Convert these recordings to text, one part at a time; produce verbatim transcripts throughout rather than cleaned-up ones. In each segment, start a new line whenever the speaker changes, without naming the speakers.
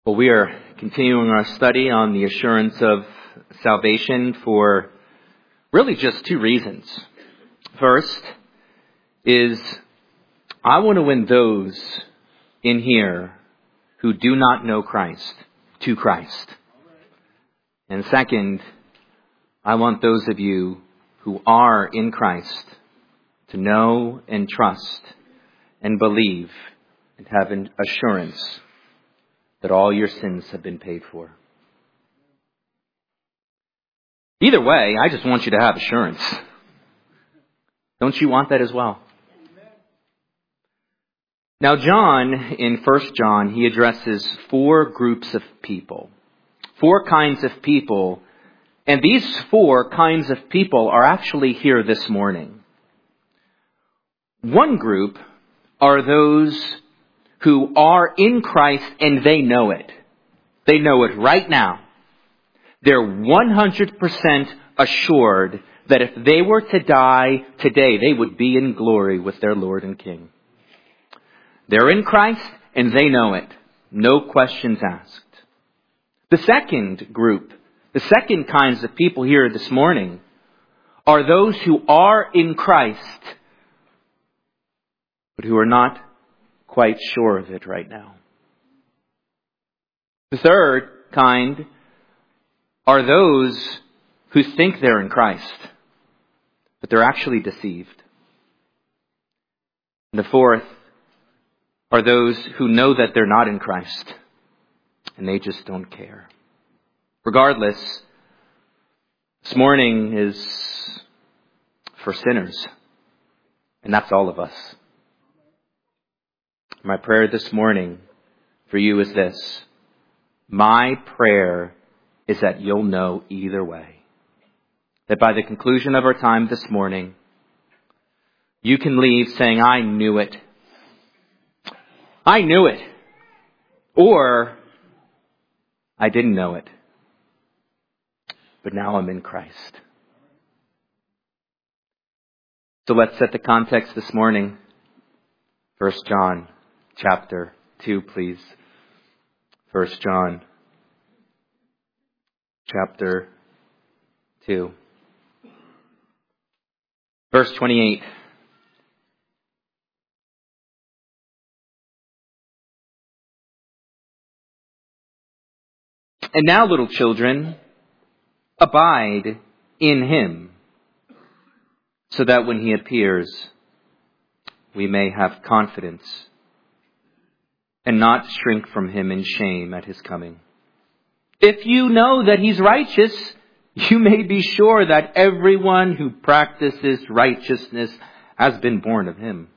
Well, we are continuing our study on the assurance of salvation for really just two reasons. First is I want to win those in here who do not know Christ to Christ. And second, I want those of you who are in Christ to know and trust and believe and have an assurance that all your sins have been paid for. Either way, I just want you to have assurance. Don't you want that as well? Now, John, in First John, he addresses four groups of people. Four kinds of people. And these four kinds of people are actually here this morning. One group are those who are in Christ and they know it. They know it right now. They're one hundred percent assured that if they were to die today, they would be in glory with their Lord and King. They're in Christ and they know it. No questions asked. The second group, the second kinds of people here this morning are those who are in Christ, but who are not quite sure of it right now. The third kind are those who think they're in Christ, but they're actually deceived. And the fourth are those who know that they're not in Christ, and they just don't care. Regardless, this morning is for sinners, and that's all of us. My prayer this morning for you is this. My prayer is that you'll know either way. That by the conclusion of our time this morning, you can leave saying, I knew it. I knew it. Or, I didn't know it. But now I'm in Christ. So let's set the context this morning. First John chapter two, please. First John chapter two. Verse twenty-eight. And now, little children, abide in him, so that when he appears, we may have confidence and not shrink from him in shame at his coming. If you know that he's righteous, you may be sure that everyone who practices righteousness has been born of him.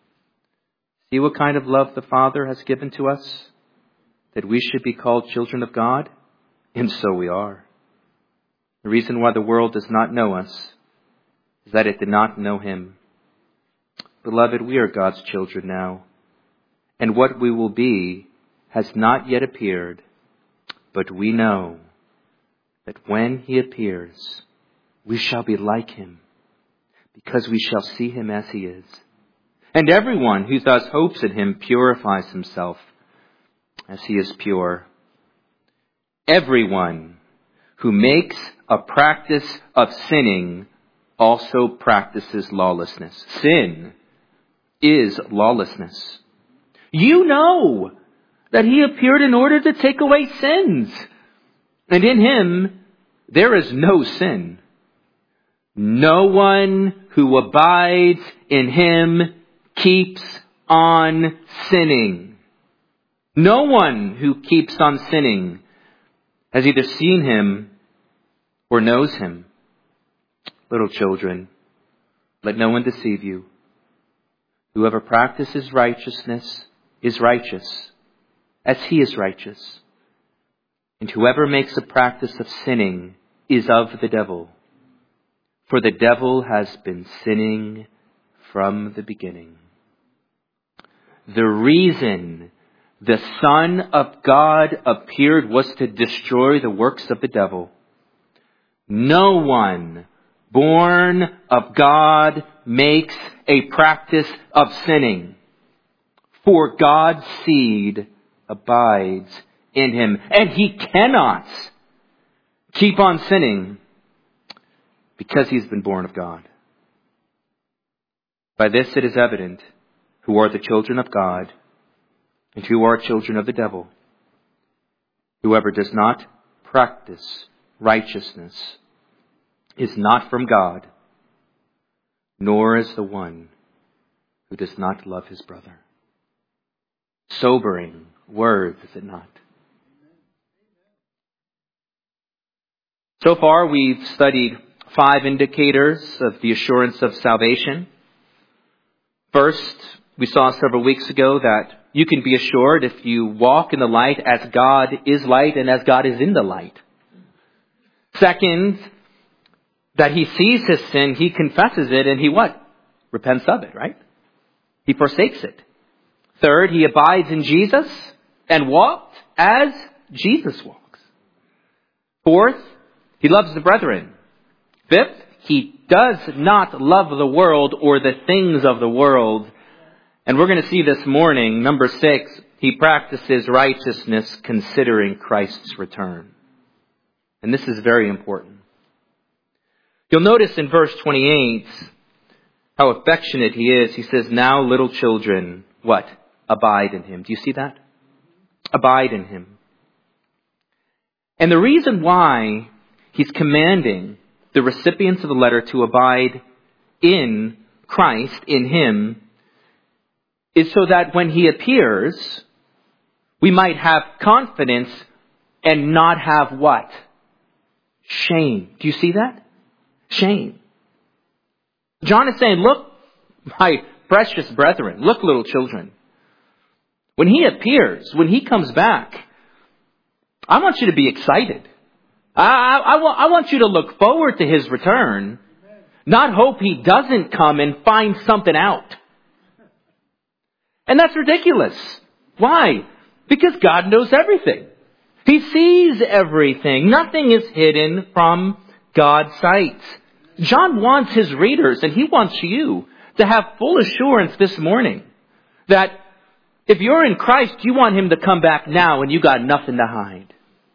See what kind of love the Father has given to us, that we should be called children of God? And so we are. The reason why the world does not know us is that it did not know him. Beloved, we are God's children now, and what we will be has not yet appeared, but we know that when he appears, we shall be like him, because we shall see him as he is. And everyone who thus hopes in him purifies himself as he is pure. Everyone who makes a practice of sinning also practices lawlessness. Sin is lawlessness. You know that he appeared in order to take away sins, and in him there is no sin. No one who abides in him keeps on sinning. No one who keeps on sinning has either seen him or knows him. Little children, let no one deceive you. Whoever practices righteousness is righteous, as he is righteous. And whoever makes a practice of sinning is of the devil. For the devil has been sinning from the beginning. The reason the Son of God appeared was to destroy the works of the devil. No one born of God makes a practice of sinning, for God's seed abides in him. And he cannot keep on sinning because he's been born of God. By this it is evident who are the children of God and who are children of the devil. Whoever does not practice righteousness is not from God, nor is the one who does not love his brother. Sobering words, is it not? So far, we've studied five indicators of the assurance of salvation. First, we saw several weeks ago that you can be assured if you walk in the light as God is light and as God is in the light. Second, that he sees his sin, he confesses it, and he what? Repents of it, right? He forsakes it. Third, he abides in Jesus and walks as Jesus walks. Fourth, he loves the brethren. Fifth, he does not love the world or the things of the world. And we're going to see this morning, number six, he practices righteousness considering Christ's return. And this is very important. You'll notice in verse twenty-eight how affectionate he is. He says, now little children, what? Abide in him. Do you see that? Abide in him. And the reason why he's commanding the recipients of the letter to abide in Christ, in him, is so that when he appears, we might have confidence and not have what? Shame. Do you see that? Shame. John is saying, look, my precious brethren, look, little children. When he appears, when he comes back, I want you to be excited. I, I, I, want, I want you to look forward to his return, not hope he doesn't come and find something out. And that's ridiculous. Why? Because God knows everything. He sees everything. Nothing is hidden from God's sight. John wants his readers, and he wants you to have full assurance this morning that if you're in Christ, you want him to come back now and you got nothing to hide.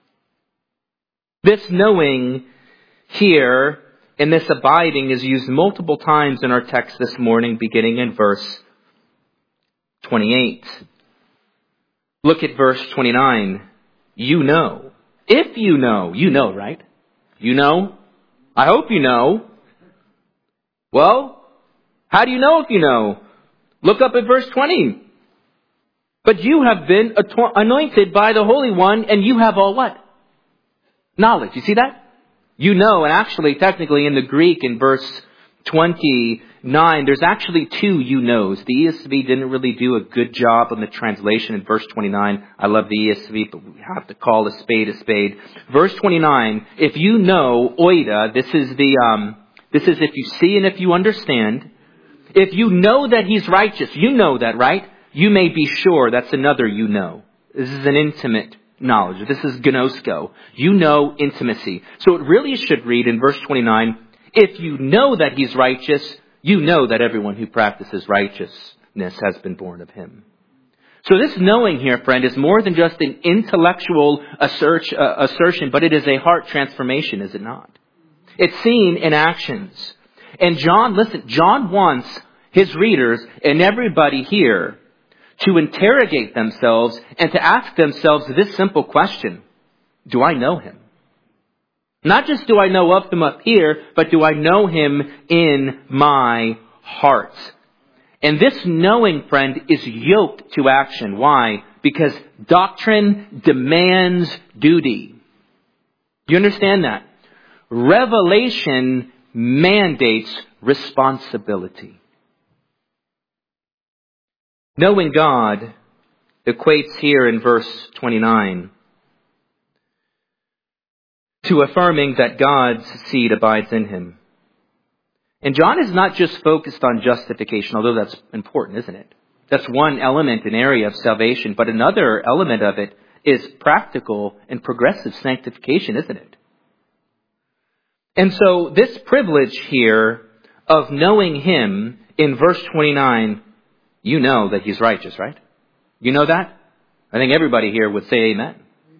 This knowing here and this abiding is used multiple times in our text this morning, beginning in verse twenty-eight. Look at verse twenty-nine. You know. If you know. You know, right? You know? I hope you know. Well, how do you know if you know? Look up at verse twenty. But you have been anointed by the Holy One, and you have all what? Knowledge. You see that? You know, and actually, technically, in the Greek, in verse twenty-nine, there's actually two you knows. The E S V didn't really do a good job on the translation in verse twenty-nine. I love the E S V, but we have to call a spade a spade. Verse twenty-nine, if you know, oida, this is the, um, this is if you see and if you understand. If you know that he's righteous, you know that, right? You may be sure. That's another you know. This is an intimate knowledge. This is gnosko. You know intimacy. So it really should read in verse twenty-nine, if you know that he's righteous, you know that everyone who practices righteousness has been born of him. So this knowing here, friend, is more than just an intellectual assert, uh, assertion, but it is a heart transformation, is it not? It's seen in actions. And John, listen, John wants his readers and everybody here to interrogate themselves and to ask themselves this simple question. Do I know him? Not just do I know of him up here, but do I know him in my heart? And this knowing, friend, is yoked to action. Why? Because doctrine demands duty. You understand that? Revelation mandates responsibility. Knowing God equates here in verse twenty-nine to affirming that God's seed abides in him. And John is not just focused on justification, although that's important, isn't it? That's one element, an area of salvation. But another element of it is practical and progressive sanctification, isn't it? And so this privilege here of knowing him in verse twenty-nine, you know that he's righteous, right? You know that? I think everybody here would say amen.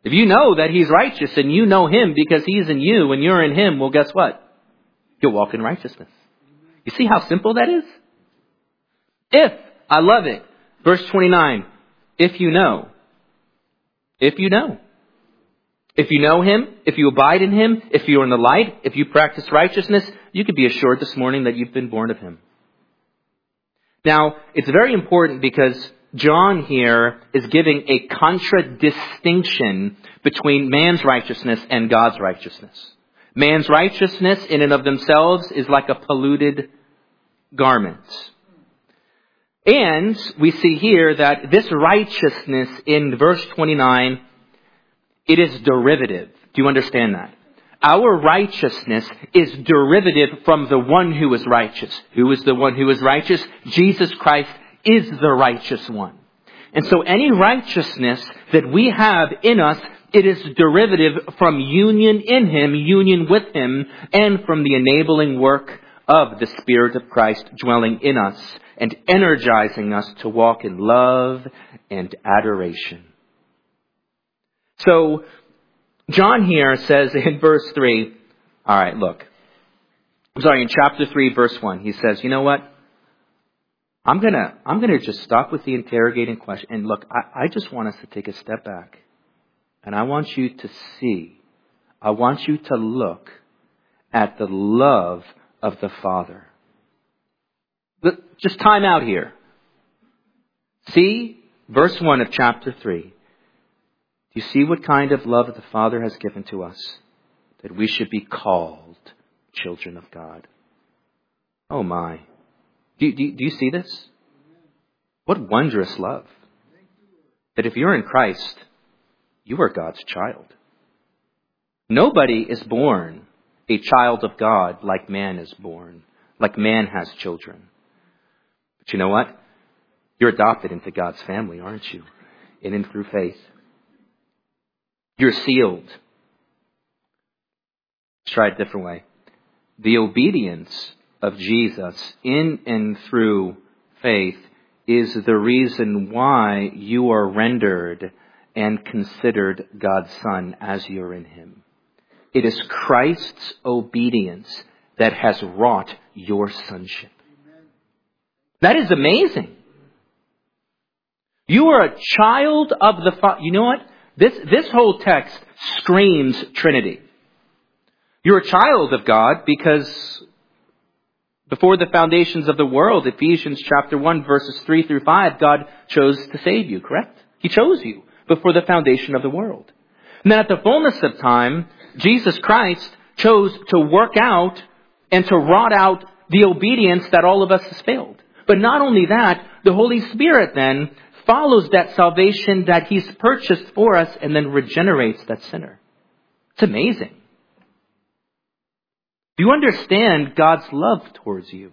If you know that He's righteous and you know Him because He's in you and you're in Him, well, guess what? You'll walk in righteousness. You see how simple that is? If, I love it. Verse twenty-nine, if you know. If you know. If you know Him, if you abide in Him, if you're in the light, if you practice righteousness, you can be assured this morning that you've been born of Him. Now, it's very important because John here is giving a contradistinction between man's righteousness and God's righteousness. Man's righteousness in and of themselves is like a polluted garment. And we see here that this righteousness in verse twenty-nine, it is derivative. Do you understand that? Our righteousness is derivative from the one who is righteous. Who is the one who is righteous? Jesus Christ is the righteous one. And so any righteousness that we have in us, it is derivative from union in Him, union with Him, and from the enabling work of the Spirit of Christ dwelling in us and energizing us to walk in love and adoration. So, John here says in verse three, all right, look. I'm sorry, in chapter three, verse one, he says, you know what? I'm going to I'm gonna just stop with the interrogating question. And look, I, I just want us to take a step back. And I want you to see, I want you to look at the love of the Father. Just time out here. See verse one of chapter three. Do you see what kind of love the Father has given to us? That we should be called children of God. Oh my. Do, do, do you see this? What wondrous love. That if you're in Christ, you are God's child. Nobody is born a child of God like man is born, like man has children. But you know what? You're adopted into God's family, aren't you? In and through faith. You're sealed. Let's try it a different way. The obedience of Jesus in and through faith is the reason why you are rendered and considered God's son as you're in Him. It is Christ's obedience that has wrought your sonship. That is amazing. You are a child of the Father. You know what? This, this whole text screams Trinity. You're a child of God because before the foundations of the world, Ephesians chapter one, verses three through five, God chose to save you, correct? He chose you before the foundation of the world. And then at the fullness of time, Jesus Christ chose to work out and to wrought out the obedience that all of us has failed. But not only that, the Holy Spirit then follows that salvation that He's purchased for us and then regenerates that sinner. It's amazing. Do you understand God's love towards you?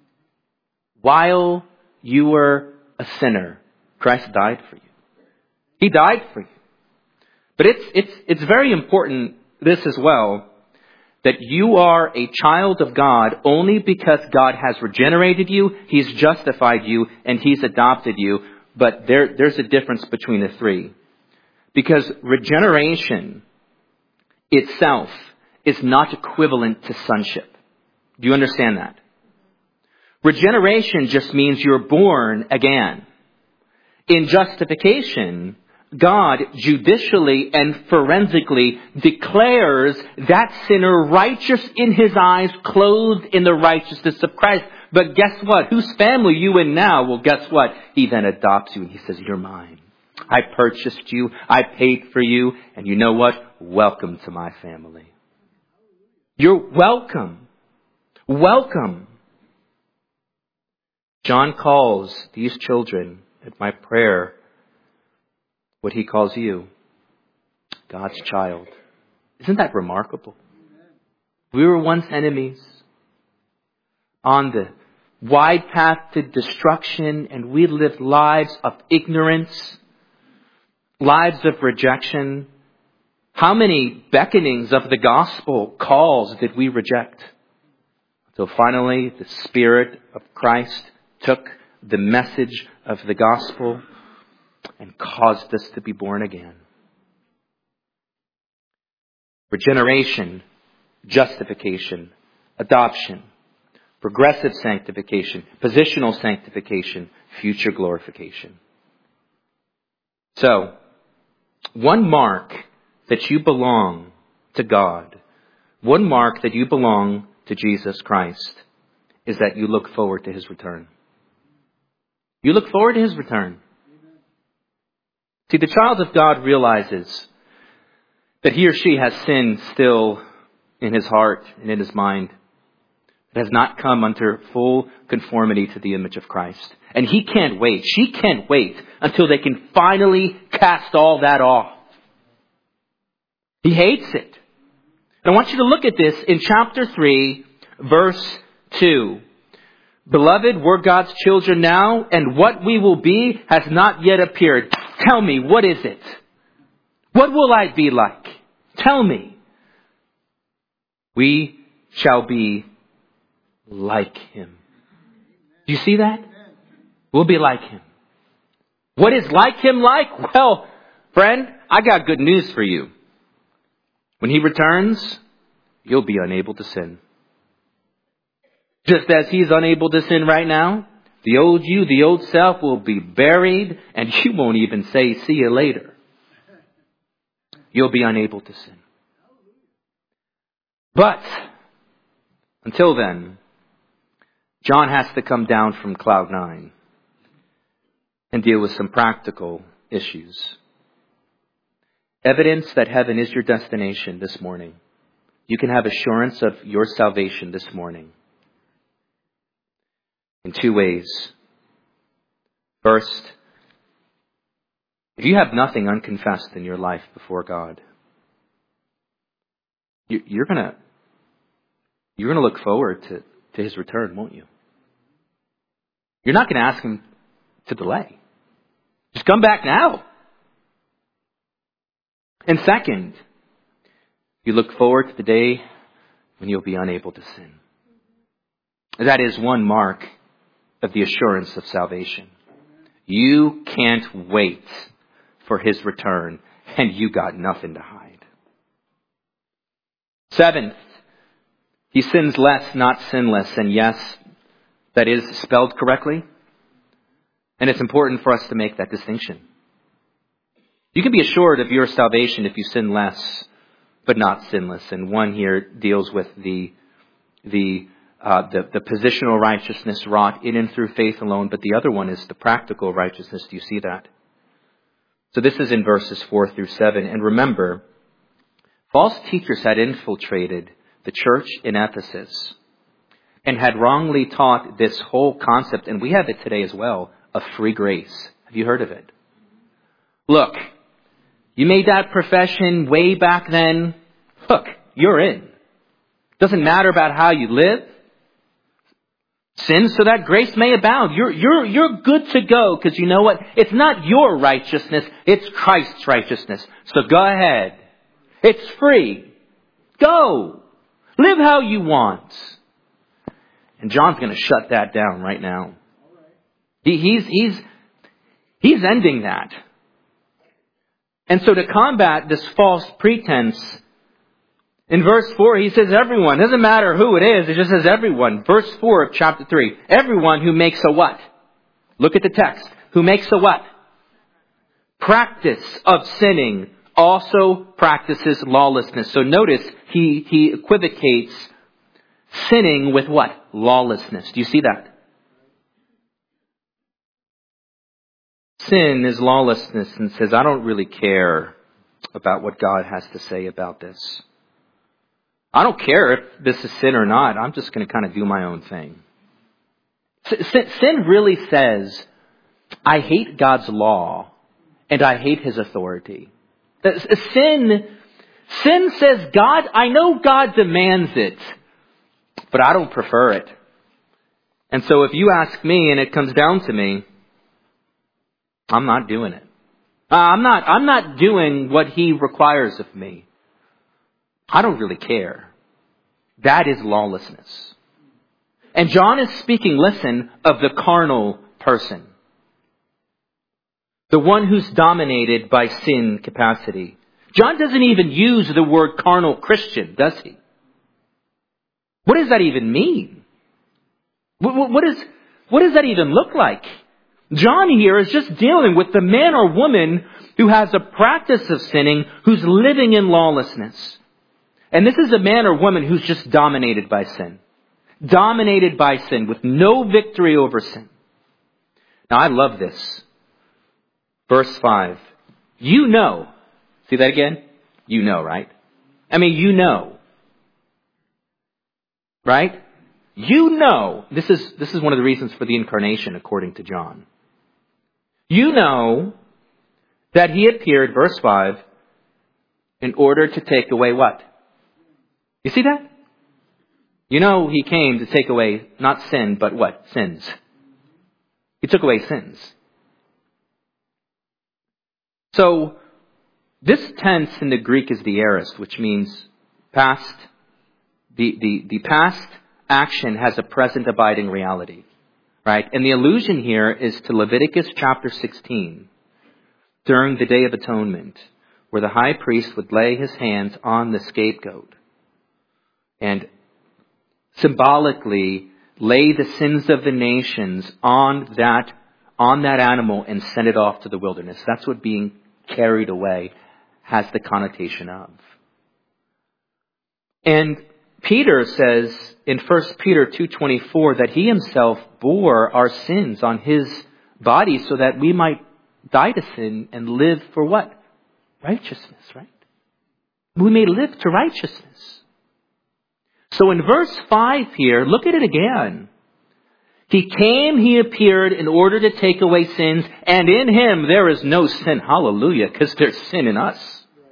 While you were a sinner, Christ died for you. He died for you. But it's, it's, it's very important, this as well, that you are a child of God only because God has regenerated you, He's justified you, and He's adopted you. But there, there's a difference between the three. Because regeneration itself is not equivalent to sonship. Do you understand that? Regeneration just means you're born again. In justification, God judicially and forensically declares that sinner righteous in His eyes, clothed in the righteousness of Christ. But guess what? Whose family are you in now? Well, guess what? He then adopts you and He says, you're mine. I purchased you. I paid for you. And you know what? Welcome to my family. You're welcome. Welcome. John calls these children at my prayer what he calls you, God's child. Isn't that remarkable? We were once enemies on the wide path to destruction, and we lived lives of ignorance, lives of rejection. How many beckonings of the gospel calls did we reject? Until finally the Spirit of Christ took the message of the gospel and caused us to be born again. regeneration, justification, adoption, progressive sanctification, positional sanctification, future glorification. So, one mark that you belong to God, one mark that you belong to Jesus Christ, is that you look forward to His return. You look forward to His return. See, the child of God realizes that he or she has sin still in his heart and in his mind. It has not come under full conformity to the image of Christ. And he can't wait. She can't wait until they can finally cast all that off. He hates it. And I want you to look at this in chapter three, verse two. Beloved, we're God's children now, and what we will be has not yet appeared. Tell me, what is it? What will I be like? Tell me. We shall be like Him. Do you see that? We'll be like Him. What is like Him like? Well, friend, I got good news for you. When He returns, you'll be unable to sin. Just as He's unable to sin right now, the old you, the old self will be buried, and you won't even say, see you later. You'll be unable to sin. But until then, John has to come down from cloud nine and deal with some practical issues. Evidence that heaven is your destination this morning. You can have assurance of your salvation this morning in two ways. First, if you have nothing unconfessed in your life before God, you're going to you're going to look forward to, to His return, won't you? You're not going to ask Him to delay. Just come back now. And second, you look forward to the day when you'll be unable to sin. That is one mark of the assurance of salvation. You can't wait for His return, and you got nothing to hide. Seventh, he sins less, not sinless. And yes, that is spelled correctly. And it's important for us to make that distinction. You can be assured of your salvation if you sin less, but not sinless. And one here deals with the the uh, the, the positional righteousness wrought in and through faith alone. But the other one is the practical righteousness. Do you see that? So this is in verses four through seven. And remember, false teachers had infiltrated the church in Ephesus and had wrongly taught this whole concept, and we have it today as well, of free grace. Have you heard of it? Look, you made that profession way back then. Look, you're in. Doesn't matter about how you live. Sin so that grace may abound. You're, you're, you're good to go, because you know what? It's not your righteousness. It's Christ's righteousness. So go ahead. It's free. Go. Live how you want. And John's going to shut that down right now. He, he's, he's, he's ending that. And so to combat this false pretense, in verse four, he says everyone. Doesn't matter who it is. It just says everyone. Verse four of chapter three. Everyone who makes a what? Look at the text. Who makes a what? Practice of sinning also practices lawlessness. So notice he, he equivocates sinning with what? Lawlessness. Do you see that? Sin is lawlessness, and says, I don't really care about what God has to say about this. I don't care if this is sin or not. I'm just going to kind of do my own thing. Sin really says, I hate God's law and I hate His authority. Sin, sin says, God, I know God demands it, but I don't prefer it. And so if you ask me and it comes down to me, I'm not doing it. Uh, I'm not, I'm not doing what He requires of me. I don't really care. That is lawlessness. And John is speaking, listen, of the carnal person. The one who's dominated by sin capacity. John doesn't even use the word carnal Christian, does he? What does that even mean? What, what, is, what does that even look like? John here is just dealing with the man or woman who has a practice of sinning, who's living in lawlessness. And this is a man or woman who's just dominated by sin. Dominated by sin with no victory over sin. Now I love this. Verse five. You know. See that again? You know, right? I mean, you know. Right? You know. This is, this is one of the reasons for the incarnation, according to John. You know that he appeared, verse five, in order to take away what? You see that? You know he came to take away not sin, but what? Sins. He took away sins. So, this tense in the Greek is the aorist, which means past. The, the, the past action has a present abiding reality. Right? And the allusion here is to Leviticus chapter sixteen, during the Day of Atonement, where the high priest would lay his hands on the scapegoat and symbolically lay the sins of the nations on that, on that animal and send it off to the wilderness. That's what being carried away has the connotation of. And Peter says in First Peter two twenty-four that he himself bore our sins on his body so that we might die to sin and live for what? Righteousness, right? We may live to righteousness. So in verse five here, look at it again. He came, he appeared in order to take away sins, and in him there is no sin. Hallelujah, because there's sin in us.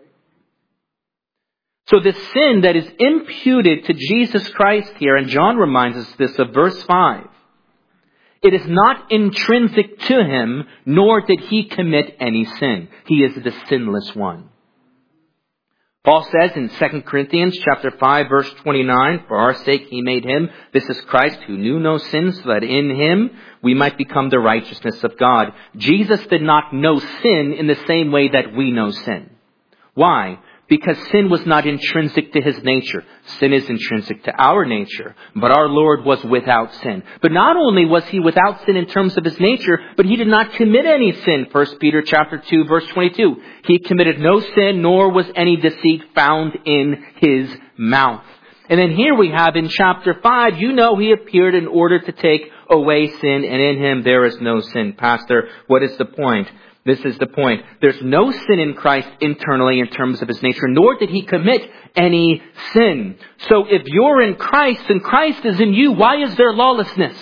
So the sin that is imputed to Jesus Christ here, and John reminds us this of verse five, it is not intrinsic to him, nor did he commit any sin. He is the sinless one. Paul says in Second Corinthians chapter five, verse twenty-nine, for our sake he made him, this is Christ who knew no sin, so that in him we might become the righteousness of God. Jesus did not know sin in the same way that we know sin. Why? Because sin was not intrinsic to his nature. Sin is intrinsic to our nature. But our Lord was without sin. But not only was he without sin in terms of his nature, but he did not commit any sin. First Peter chapter two, verse twenty-two. He committed no sin, nor was any deceit found in his mouth. And then here we have in chapter five, you know he appeared in order to take away sin, and in him there is no sin. Pastor, what is the point? This is the point. There's no sin in Christ internally in terms of his nature, nor did he commit any sin. So if you're in Christ and Christ is in you, why is there lawlessness?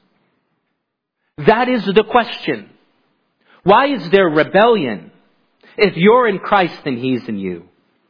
That is the question. Why is there rebellion? If you're in Christ, then he's in you.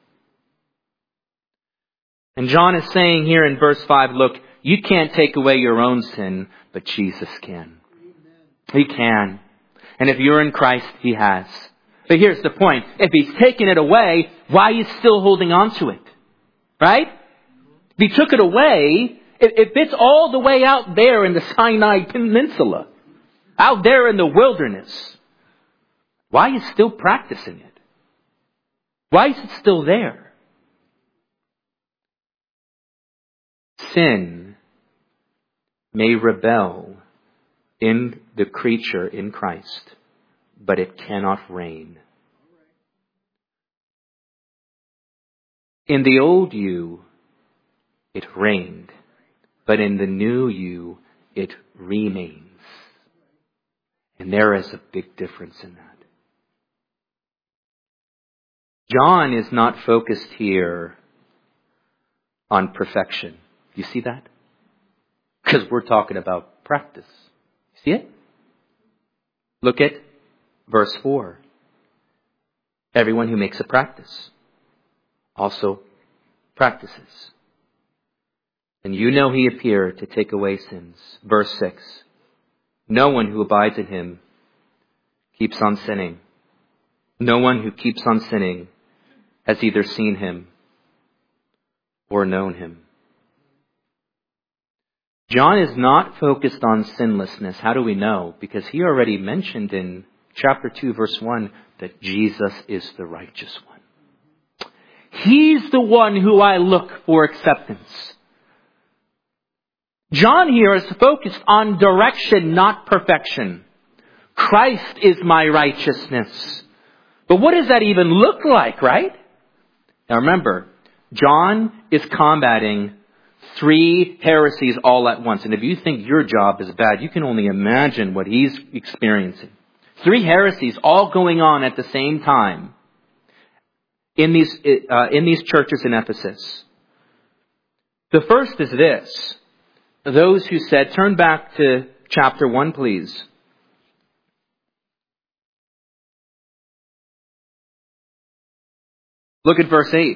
And John is saying here in verse five, look, you can't take away your own sin, but Jesus can. He can. And if you're in Christ, he has. But here's the point. If he's taken it away, why are you still holding on to it? Right? If he took it away, if it's all the way out there in the Sinai Peninsula, out there in the wilderness, why are you still practicing it? Why is it still there? Sin may rebel in the creature in Christ, but it cannot reign. In the old you, it reigned, but in the new you, it remains. And there is a big difference in that. John is not focused here on perfection. You see that? Because we're talking about practice. See it? Look at verse four. Everyone who makes a practice also practices. And you know he appeared to take away sins. Verse six. No one who abides in him keeps on sinning. No one who keeps on sinning has either seen him or known him. John is not focused on sinlessness. How do we know? Because he already mentioned in chapter two, verse one, that Jesus is the righteous one. He's the one who I look for acceptance. John here is focused on direction, not perfection. Christ is my righteousness. But what does that even look like, right? Now remember, John is combating three heresies all at once. And if you think your job is bad, you can only imagine what he's experiencing. Three heresies all going on at the same time in these, uh, in these churches in Ephesus. The first is this. Those who said, turn back to chapter one, please. Look at verse eight.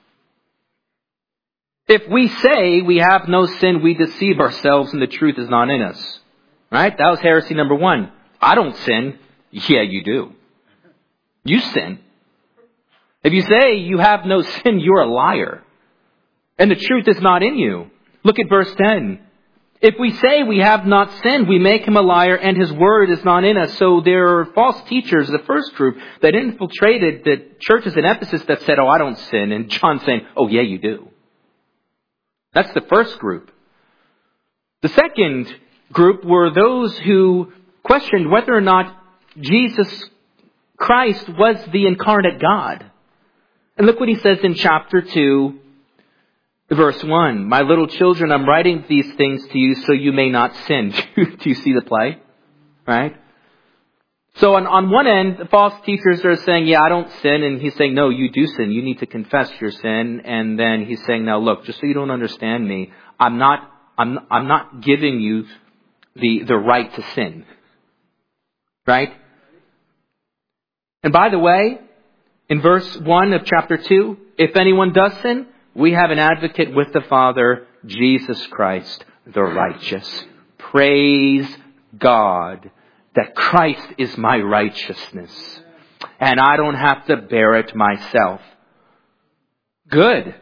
If we say we have no sin, we deceive ourselves and the truth is not in us. Right? That was heresy number one. I don't sin. Yeah, you do. You sin. If you say you have no sin, you're a liar. And the truth is not in you. Look at verse ten. If we say we have not sinned, we make him a liar and his word is not in us. So there are false teachers, the first group, that infiltrated the churches in Ephesus that said, oh, I don't sin. And John's saying, oh, yeah, you do. That's the first group. The second group were those who questioned whether or not Jesus Christ was the incarnate God. And look what he says in chapter two, verse one. My little children, I'm writing these things to you so you may not sin. Do you see the play? Right? So on, on one end, the false teachers are saying, yeah, I don't sin. And he's saying, no, you do sin. You need to confess your sin. And then he's saying, now look, just so you don't understand me, I'm not, I'm, I'm not giving you the, the right to sin. Right? And by the way, in verse one of chapter two, if anyone does sin, we have an advocate with the Father, Jesus Christ, the righteous. Praise God that Christ is my righteousness. And I don't have to bear it myself. Good.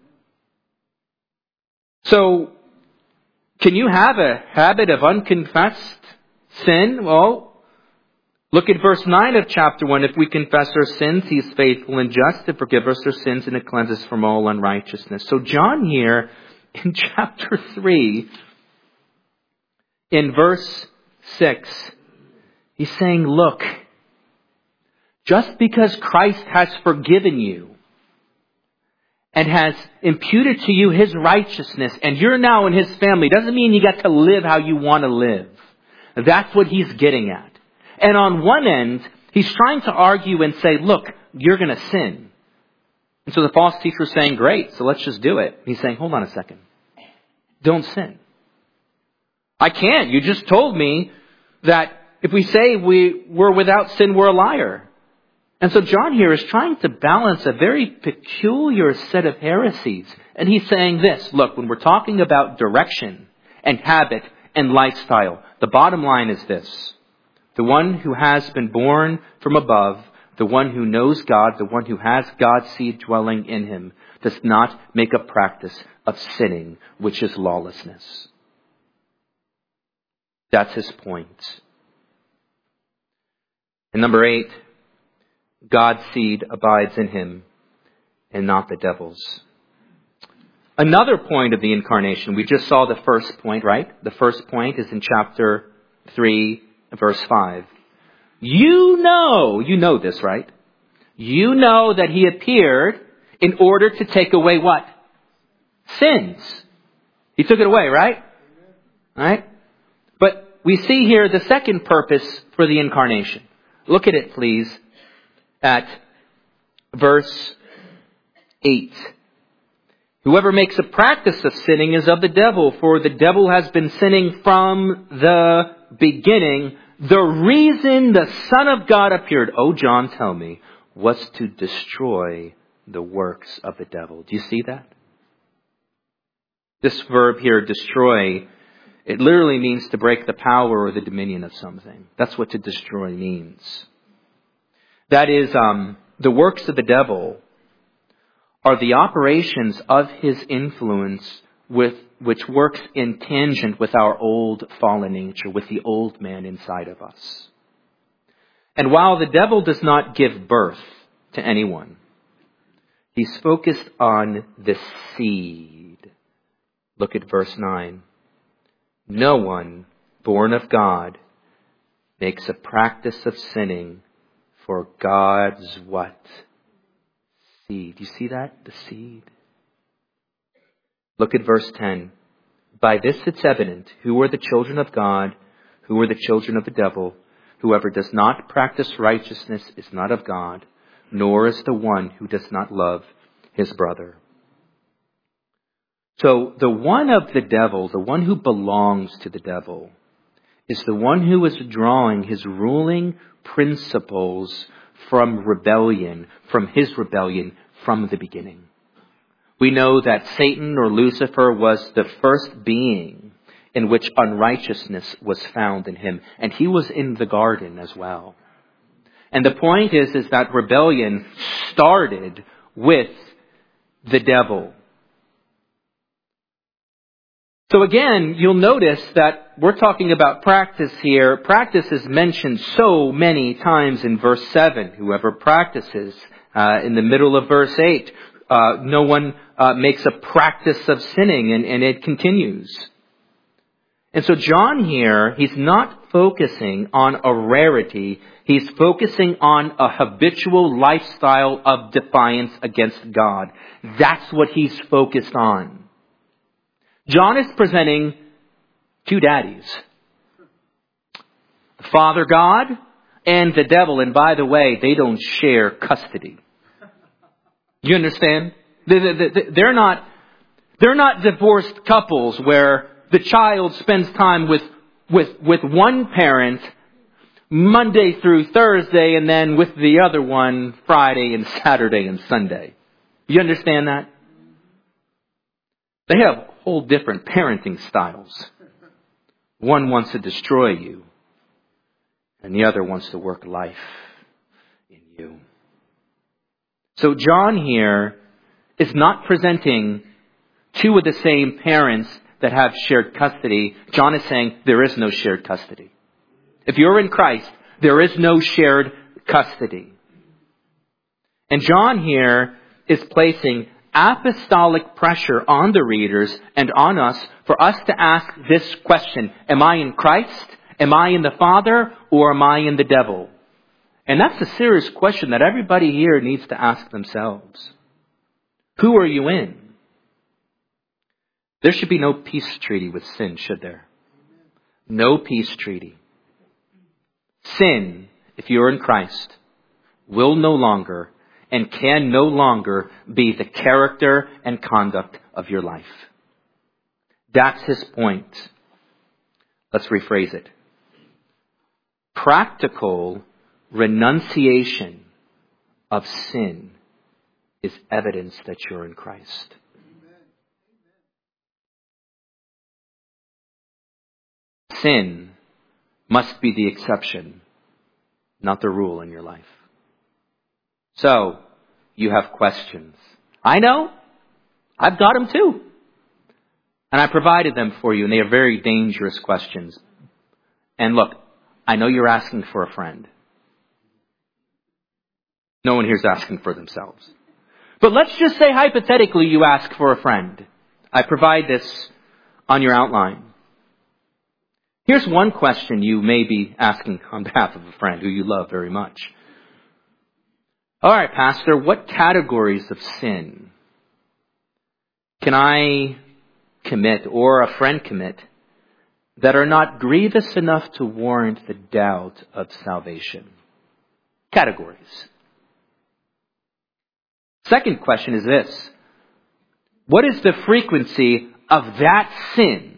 So, can you have a habit of unconfessed sin? Well, look at verse nine of chapter one. If we confess our sins, He is faithful and just to forgive us our sins and to cleanse us from all unrighteousness. So John here, in chapter three, in verse six, he's saying, look, just because Christ has forgiven you and has imputed to you His righteousness and you're now in His family, doesn't mean you get to live how you want to live. That's what he's getting at. And on one end, he's trying to argue and say, look, you're going to sin. And so the false teacher is saying, great, so let's just do it. He's saying, hold on a second. Don't sin. I can't. You just told me that if we say we, we're without sin, we're a liar. And so John here is trying to balance a very peculiar set of heresies. And he's saying this, look, when we're talking about direction and habit and lifestyle, the bottom line is this. The one who has been born from above, the one who knows God, the one who has God's seed dwelling in him, does not make a practice of sinning, which is lawlessness. That's his point. And number eight, God's seed abides in him and not the devil's. Another point of the incarnation, we just saw the first point, right? The first point is in chapter three, verse five. You know, you know this, right? You know that he appeared in order to take away what? Sins. He took it away, right? Right? But we see here the second purpose for the incarnation. Look at it, please, at verse eight. Whoever makes a practice of sinning is of the devil, for the devil has been sinning from the beginning. The reason the Son of God appeared, oh John, tell me, was to destroy the works of the devil. Do you see that? This verb here, destroy, it literally means to break the power or the dominion of something. That's what to destroy means. That is, um, the works of the devil are the operations of his influence with which works in tangent with our old fallen nature, with the old man inside of us. And while the devil does not give birth to anyone, He's focused on the seed. Look at verse nine. No one born of God makes a practice of sinning, for God's what? Seed. Do you see that? The seed. Look at verse ten. By this it's evident who are the children of God, who are the children of the devil. Whoever does not practice righteousness is not of God, nor is the one who does not love his brother. So the one of the devil, the one who belongs to the devil, is the one who is drawing his ruling principles from rebellion, from his rebellion from the beginning. We know that Satan or Lucifer was the first being in which unrighteousness was found in him. And he was in the garden as well. And the point is, is that rebellion started with the devil. So again, you'll notice that we're talking about practice here. Practice is mentioned so many times in verse seven. Whoever practices. Uh, in the middle of verse eight, uh, no one uh, makes a practice of sinning, and, and it continues. And so John here, he's not focusing on a rarity. He's focusing on a habitual lifestyle of defiance against God. That's what he's focused on. John is presenting two daddies. Father God and the devil. And by the way, they don't share custody. You understand? They're not, they're not divorced couples where the child spends time with, with, with one parent Monday through Thursday and then with the other one Friday and Saturday and Sunday. You understand that? They have whole different parenting styles. One wants to destroy you, and the other wants to work life in you. So John here is not presenting two of the same parents that have shared custody. John is saying there is no shared custody. If you're in Christ, there is no shared custody. And John here is placing apostolic pressure on the readers and on us for us to ask this question: am I in Christ? Am I in the Father? Or am I in the devil? And that's a serious question that everybody here needs to ask themselves. Who are you in? There should be no peace treaty with sin, should there? No peace treaty. Sin, if you're in Christ, will no longer and can no longer be the character and conduct of your life. That's his point. Let's rephrase it. Practical renunciation of sin is evidence that you're in Christ. Sin must be the exception, not the rule in your life. So, you have questions. I know. I've got them too. And I provided them for you, and they are very dangerous questions. And look, I know you're asking for a friend. No one here is asking for themselves. But let's just say hypothetically you ask for a friend. I provide this on your outline. Here's one question you may be asking on behalf of a friend who you love very much. All right, Pastor, what categories of sin can I commit or a friend commit that are not grievous enough to warrant the doubt of salvation? Categories. Second question is this: what is the frequency of that sin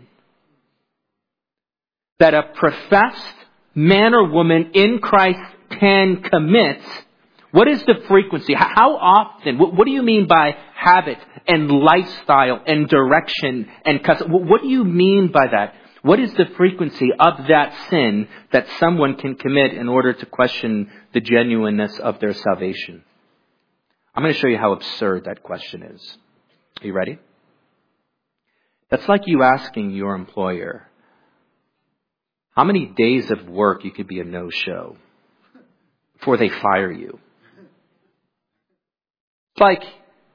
that a professed man or woman in Christ can commit? What is the frequency? How often? What do you mean by habit and lifestyle and direction and custom? What do you mean by that? What is the frequency of that sin that someone can commit in order to question the genuineness of their salvation? I'm going to show you how absurd that question is. Are you ready? That's like you asking your employer how many days of work you could be a no-show before they fire you. It's like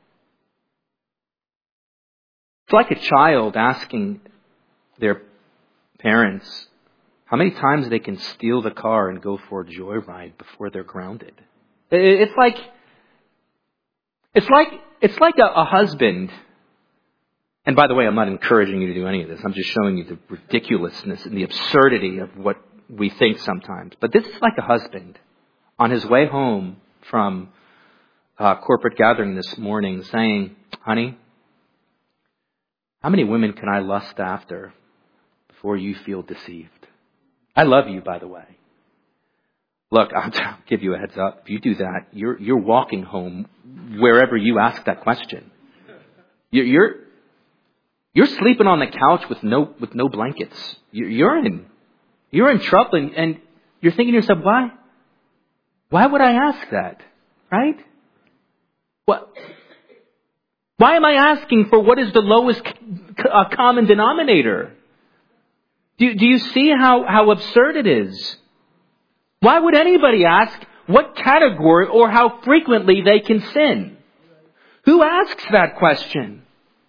It's like a child asking their parents how many times they can steal the car and go for a joyride before they're grounded. It's like, it's like, it's like a, a husband. And by the way, I'm not encouraging you to do any of this. I'm just showing you the ridiculousness and the absurdity of what we think sometimes. But this is like a husband on his way home from a corporate gathering this morning saying, honey, how many women can I lust after before you feel deceived? I love you, by the way. Look, I'll give you a heads up. If you do that, you're you're walking home wherever you ask that question. You're you're, you're sleeping on the couch with no with no blankets. You're, you're in you're in trouble, and, and you're thinking to yourself, why? Why would I ask that? Right? What? Why am I asking for what is the lowest uh, common denominator? Do, do you see how, how absurd it is? Why would anybody ask what category or how frequently they can sin? Who asks that question?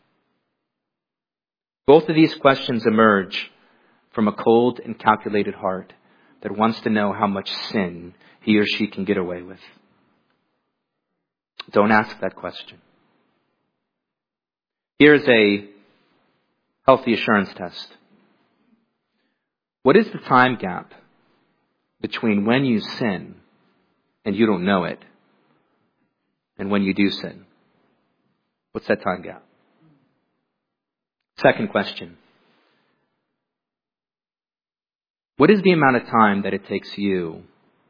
Both of these questions emerge from a cold and calculated heart that wants to know how much sin he or she can get away with. Don't ask that question. Here's a healthy assurance test. What is the time gap between when you sin and you don't know it and when you do sin? What's that time gap? Second question. What is the amount of time that it takes you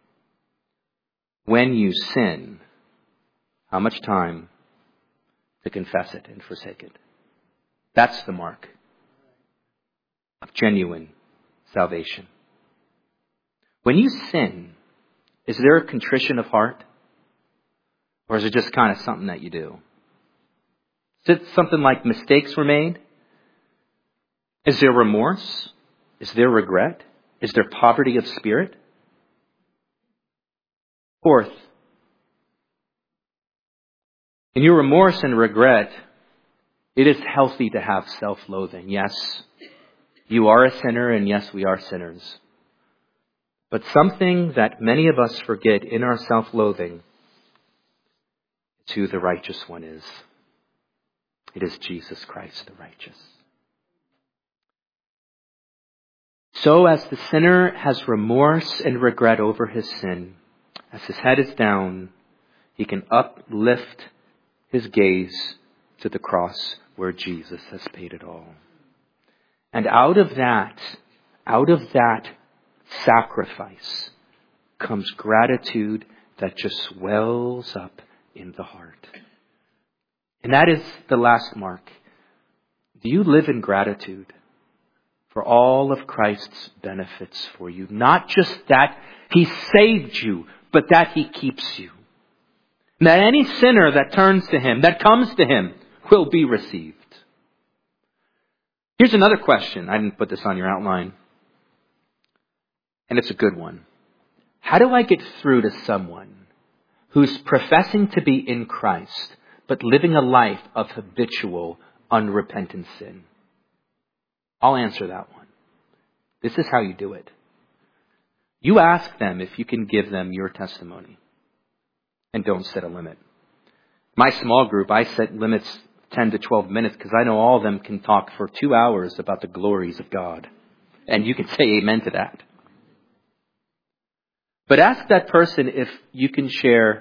when you sin? How much time to confess it and forsake it? That's the mark of genuine salvation. When you sin, is there a contrition of heart? Or is it just kind of something that you do? Is it something like mistakes were made? Is there remorse? Is there regret? Is there poverty of spirit? Fourth, in your remorse and regret, it is healthy to have self-loathing. Yes, you are a sinner, and yes, we are sinners. But something that many of us forget in our self-loathing is who the righteous one is. It is Jesus Christ, the righteous. So as the sinner has remorse and regret over his sin, as his head is down, he can uplift his gaze to the cross where Jesus has paid it all. And out of that, out of that sacrifice comes gratitude that just swells up in the heart. And that is the last mark. Do you live in gratitude for all of Christ's benefits for you? Not just that he saved you, but that he keeps you. And that any sinner that turns to him, that comes to him, will be received. Here's another question. I didn't put this on your outline. And it's a good one. How do I get through to someone who's professing to be in Christ, but living a life of habitual, unrepentant sin? I'll answer that one. This is how you do it. You ask them if you can give them your testimony. And don't set a limit. My small group, I set limits ten to twelve minutes because I know all of them can talk for two hours about the glories of God. And you can say amen to that. But ask that person if you can share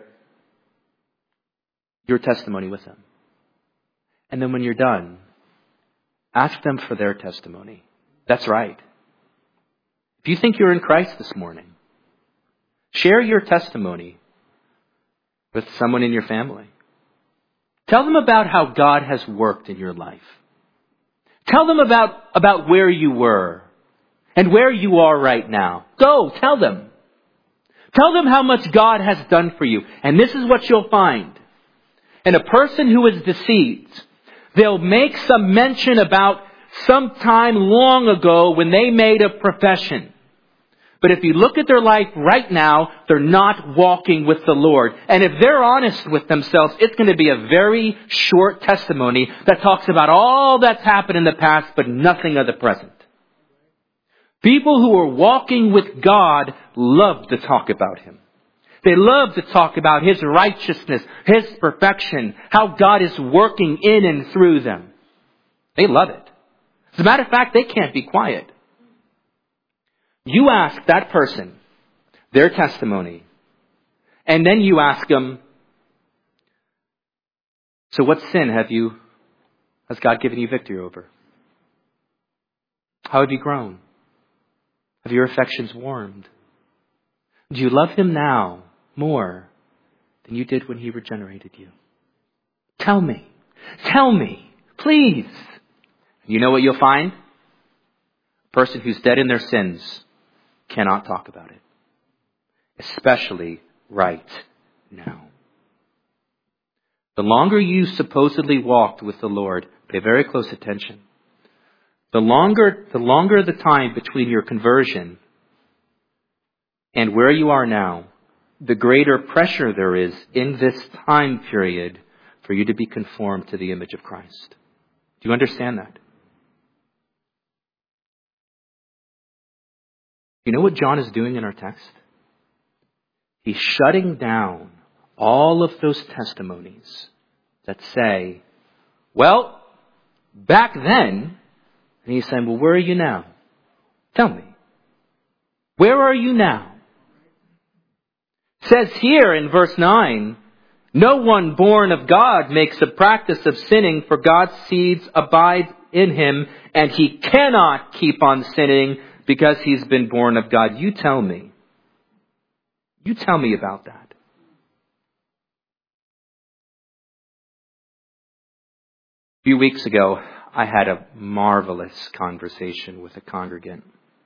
your testimony with them. And then when you're done, ask them for their testimony. That's right. If you think you're in Christ this morning, share your testimony with someone in your family. Tell them about how God has worked in your life. Tell them about, about where you were and where you are right now. Go, tell them. Tell them how much God has done for you. And this is what you'll find. And a person who is deceived, they'll make some mention about some time long ago when they made a profession. But if you look at their life right now, they're not walking with the Lord. And if they're honest with themselves, it's going to be a very short testimony that talks about all that's happened in the past, but nothing of the present. People who are walking with God love to talk about Him. They love to talk about His righteousness, His perfection, how God is working in and through them. They love it. As a matter of fact, they can't be quiet. You ask that person their testimony, and then you ask them, so what sin have you, has God given you victory over? How have you grown? Have your affections warmed? Do you love Him now more than you did when He regenerated you? Tell me. Tell me. Please. You know what you'll find? A person who's dead in their sins cannot talk about it. Especially right now. The longer you supposedly walked with the Lord, pay very close attention. The longer, the longer the time between your conversion and where you are now, the greater pressure there is in this time period for you to be conformed to the image of Christ. Do you understand that? You know what John is doing in our text? He's shutting down all of those testimonies that say, well, back then, and he's saying, well, where are you now? Tell me. Where are you now? It says here in verse nine, no one born of God makes a practice of sinning, for God's seeds abide in him, and he cannot keep on sinning because he's been born of God. You tell me. You tell me about that. A few weeks ago, I had a marvelous conversation with a congregant.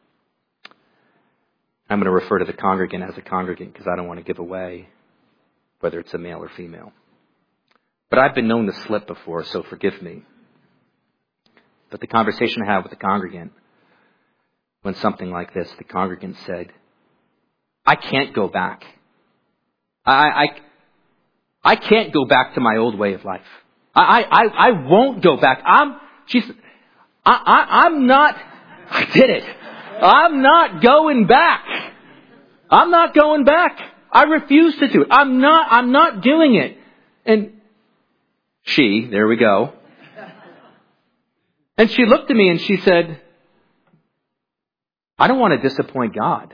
I'm going to refer to the congregant as a congregant because I don't want to give away whether it's a male or female. But I've been known to slip before, so forgive me. But the conversation I had with the congregant, when something like this, the congregant said, I can't go back. I, I, I can't go back to my old way of life. I, I, I won't go back. I'm, she's, I, I, I'm not, I did it. I'm not going back. I'm not going back. I refuse to do it. I'm not, I'm not doing it. And she, there we go. And she looked at me and she said, I don't want to disappoint God.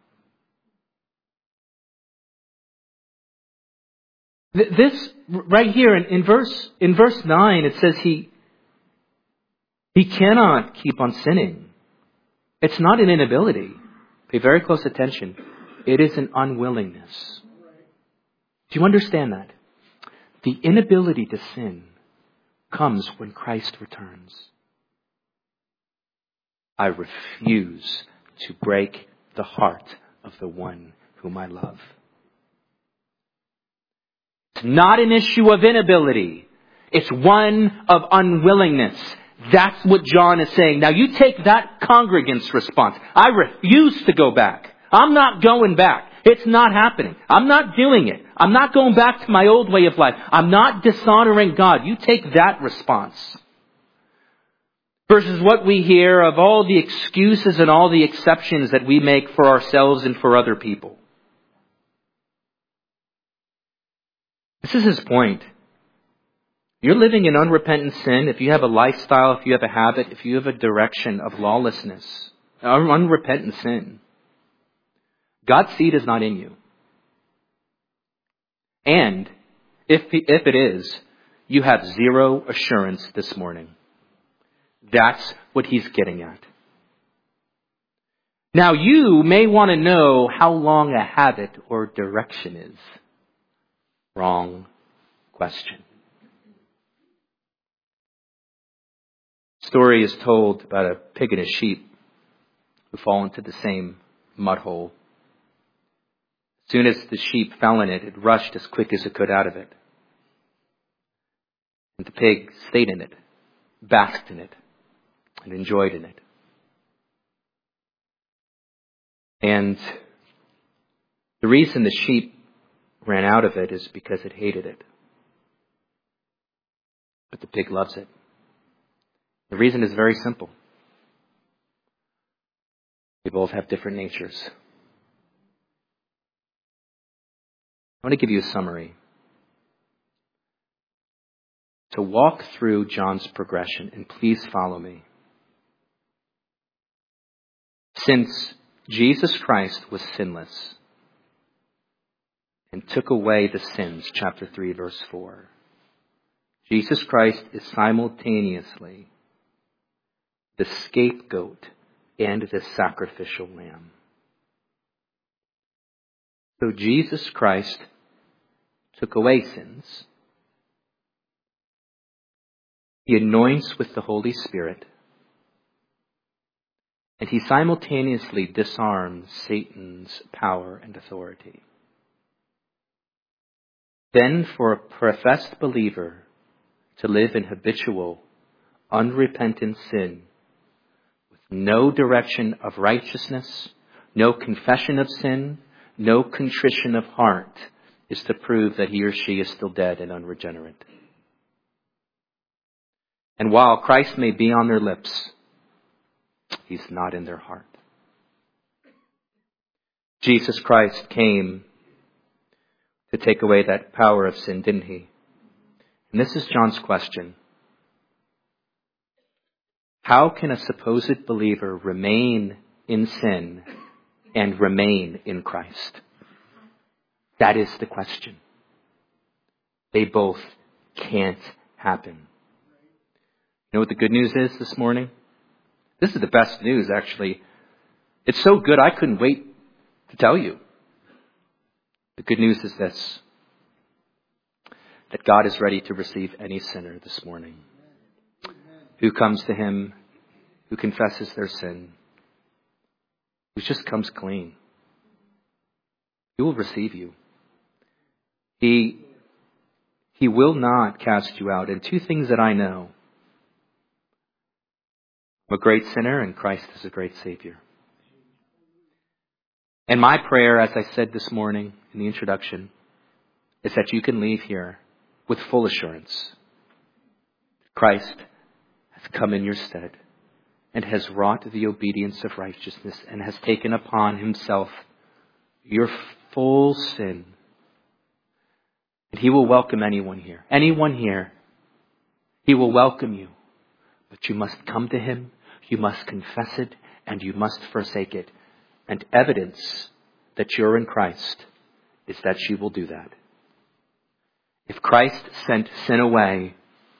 This right here in, in verse in verse nine, it says he he cannot keep on sinning. It's not an inability. Pay very close attention. It is an unwillingness. Do you understand that? The inability to sin comes when Christ returns. I refuse to break the heart of the one whom I love. It's not an issue of inability. It's one of unwillingness. That's what John is saying. Now you take that congregant's response. I refuse to go back. I'm not going back. It's not happening. I'm not doing it. I'm not going back to my old way of life. I'm not dishonoring God. You take that response. Versus what we hear of all the excuses and all the exceptions that we make for ourselves and for other people. This is his point. You're living in unrepentant sin. If you have a lifestyle, if you have a habit, if you have a direction of lawlessness, unrepentant sin, God's seed is not in you. And if if it is, you have zero assurance this morning. That's what he's getting at. Now you may want to know how long a habit or direction is. Wrong question. Story is told about a pig and a sheep who fall into the same mud hole. As soon as the sheep fell in it, it rushed as quick as it could out of it. And the pig stayed in it, basked in it, and enjoyed in it. And the reason the sheep ran out of it is because it hated it. But the pig loves it. The reason is very simple. We both have different natures. I want to give you a summary. To walk through John's progression, and please follow me. Since Jesus Christ was sinless and took away the sins, chapter three, verse four, Jesus Christ is simultaneously the scapegoat and the sacrificial lamb. So Jesus Christ took away sins. He anoints with the Holy Spirit. And he simultaneously disarms Satan's power and authority. Then for a professed believer to live in habitual, unrepentant sin, with no direction of righteousness, no confession of sin, no contrition of heart, is to prove that he or she is still dead and unregenerate. And while Christ may be on their lips, he's not in their heart. Jesus Christ came to take away that power of sin, didn't he? And this is John's question. How can a supposed believer remain in sin and remain in Christ? That is the question. They both can't happen. You know what the good news is this morning? This is the best news, actually. It's so good I couldn't wait to tell you. The good news is this: that God is ready to receive any sinner this morning who comes to him, who confesses their sin, who just comes clean. He will receive you. He, he will not cast you out. And two things that I know: I'm a great sinner and Christ is a great Savior. And my prayer, as I said this morning in the introduction, is that you can leave here with full assurance. Christ has come in your stead and has wrought the obedience of righteousness and has taken upon himself your full sin. And he will welcome anyone here. Anyone here. He will welcome you. But you must come to him, you must confess it, and you must forsake it. And evidence that you're in Christ is that you will do that. If Christ sent sin away,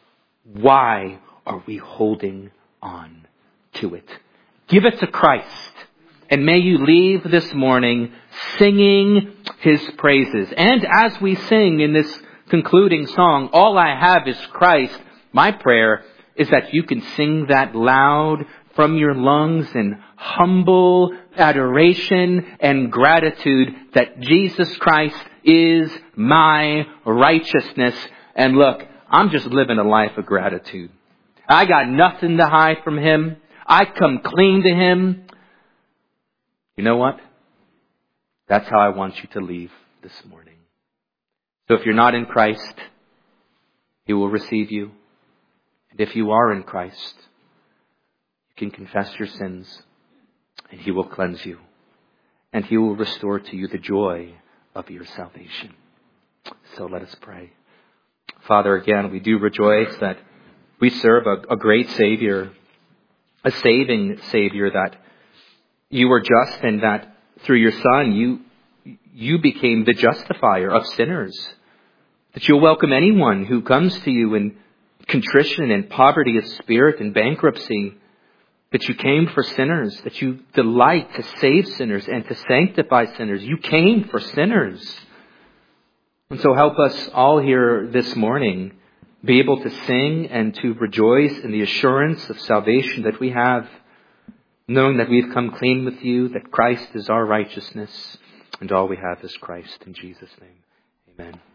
why are we holding on to it? Give it to Christ. And may you leave this morning singing his praises. And as we sing in this concluding song, All I Have is Christ, my prayer is that you can sing that loud from your lungs in humble adoration and gratitude that Jesus Christ is my righteousness. And look, I'm just living a life of gratitude. I got nothing to hide from him. I come clean to him. You know what? That's how I want you to leave this morning. So if you're not in Christ, he will receive you. And if you are in Christ, you can confess your sins and he will cleanse you. And he will restore to you the joy of your salvation. So let us pray. Father, again, we do rejoice that we serve a, a great Savior, a saving Savior, that you were just and that through your Son, you, you became the justifier of sinners. That you'll welcome anyone who comes to you in contrition and poverty of spirit and bankruptcy. That you came for sinners, that you delight to save sinners and to sanctify sinners. You came for sinners. And so help us all here this morning be able to sing and to rejoice in the assurance of salvation that we have, knowing that we've come clean with you, that Christ is our righteousness, and all we have is Christ. In Jesus' name, amen.